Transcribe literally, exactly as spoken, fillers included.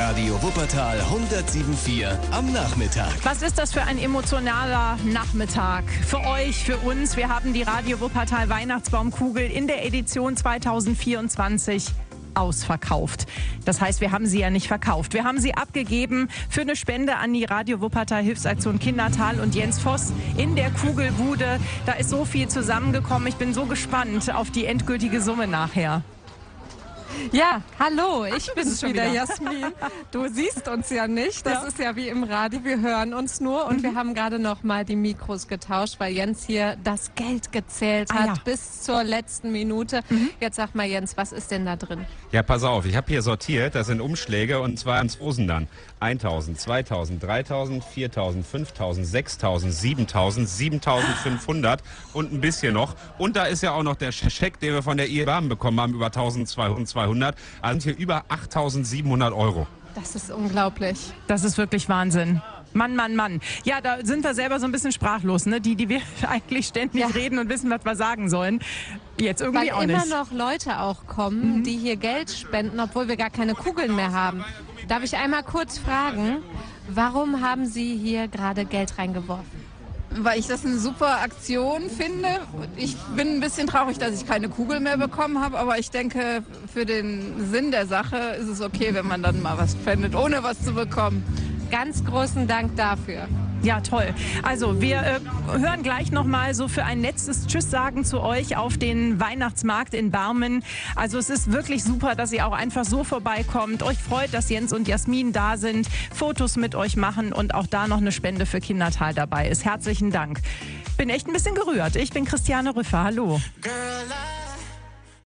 Radio Wuppertal hundertsieben Komma vier am Nachmittag. Was ist das für ein emotionaler Nachmittag? Für euch, für uns. Wir haben die Radio Wuppertal Weihnachtsbaumkugel in der Edition zweitausendvierundzwanzig ausverkauft. Das heißt, wir haben sie ja nicht verkauft. Wir haben sie abgegeben für eine Spende an die Radio Wuppertal Hilfsaktion Kindertal und Jens Voss in der Kugelbude. Da ist so viel zusammengekommen. Ich bin so gespannt auf die endgültige Summe nachher. Ja, hallo, ich bin's schon wieder, wieder. Jasmin. Du siehst uns ja nicht, das Ja. ist ja wie im Radio, wir hören uns nur und Mhm. wir haben gerade noch mal die Mikros getauscht, weil Jens hier das Geld gezählt hat Ah, ja. bis zur letzten Minute. Mhm. Jetzt sag mal Jens, was ist denn da drin? Ja, pass auf, ich habe hier sortiert, das sind Umschläge und zwar ans Hosen dann. eintausend, zweitausend, dreitausend, viertausend, fünftausend, sechstausend, siebentausend, siebentausendfünfhundert und ein bisschen noch. Und da ist ja auch noch der Scheck, den wir von der I B A M bekommen haben, über eintausendzweihundert, zweihundert. Also hier über achttausendsiebenhundert Euro. Das ist unglaublich. Das ist wirklich Wahnsinn. Mann, Mann, Mann. Ja, da sind wir selber so ein bisschen sprachlos, ne? Die, die wir eigentlich ständig Ja. reden und wissen, was wir sagen sollen. Jetzt irgendwie Weil auch immer nicht. noch Leute auch kommen, die hier Geld spenden, obwohl wir gar keine Kugeln mehr haben. Darf ich einmal kurz fragen, warum haben Sie hier gerade Geld reingeworfen? Weil ich das eine super Aktion finde. Ich bin ein bisschen traurig, dass ich keine Kugel mehr bekommen habe, aber ich denke, für den Sinn der Sache ist es okay, wenn man dann mal was spendet, ohne was zu bekommen. Ganz großen Dank dafür. Ja, toll. Also wir äh, hören gleich nochmal so für ein letztes Tschüss sagen zu euch auf den Weihnachtsmarkt in Barmen. Also es ist wirklich super, dass ihr auch einfach so vorbeikommt. Euch freut, dass Jens und Jasmin da sind, Fotos mit euch machen und auch da noch eine Spende für Kindertal dabei ist. Herzlichen Dank. Bin echt ein bisschen gerührt. Ich bin Christiane Rüffer. Hallo. Girl, I